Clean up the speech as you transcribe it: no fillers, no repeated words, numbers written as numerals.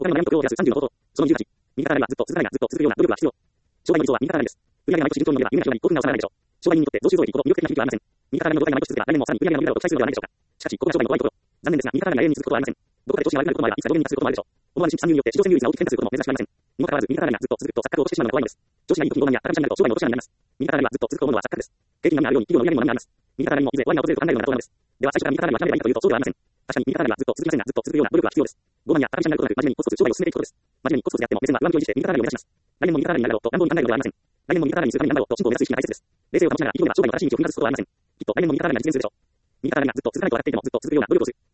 他にも悩みと量を減らす30の方法。その28、右肩上がりはずっと続かないがずっと続くような努力は必要。商売の理想は右肩上がりです。売上が毎年順調に伸びれば夢が広がり、興奮が収まらないでしょう。商売人にとって増収増益ほど魅力的な響きはありません。右肩上がりの動画が毎年続けば来年もさらに売上が伸びるだろうと期待するのではないでしょうか。しかし、ここが商売の怖いところ。残念ですが、右肩上がりが永遠に続くことはありません。どこかで調子が悪くなることもあれば、いつか5年に達することもあるでしょう。思わぬ新規参入によって市場占有率が大きく変化することも珍しくありません。にもかかわらず、右肩上がりがずっと続くと錯覚を起こしてしまうのが怖いのです。調子がいい時に傲慢や高飛車になると商売の落とし穴になります。右肩上がりはずっと続くと思うのは錯覚です。景気に波があるように企業の売上にも波があります。右肩上がりもいずれ終わりが訪れると考えるのが妥当なのです。では最初から右肩上がりは諦めればいいかというとそうではありません。確かに右肩上がりはずっと続きませんが、ずっと続くような努力は必要です。傲慢や高飛車になることなく、真面目にコツコツ商売を進めていくことです。まずはにコツコツやっても目線は上向きを維持して右肩上がりを目指します。来年も右肩上がりになるだろうと乱暴に考えるのではありません。来年も右肩上がりにするために何だろうと進歩を目指す意識が大切です。冷静を保ちながら企業では商売の正しい道を踏み外すことはありません。きっと来年も右肩上がりが実現するでしょう。右肩上がりがずっと続かないと笑っていてもずっと続くような努力をする。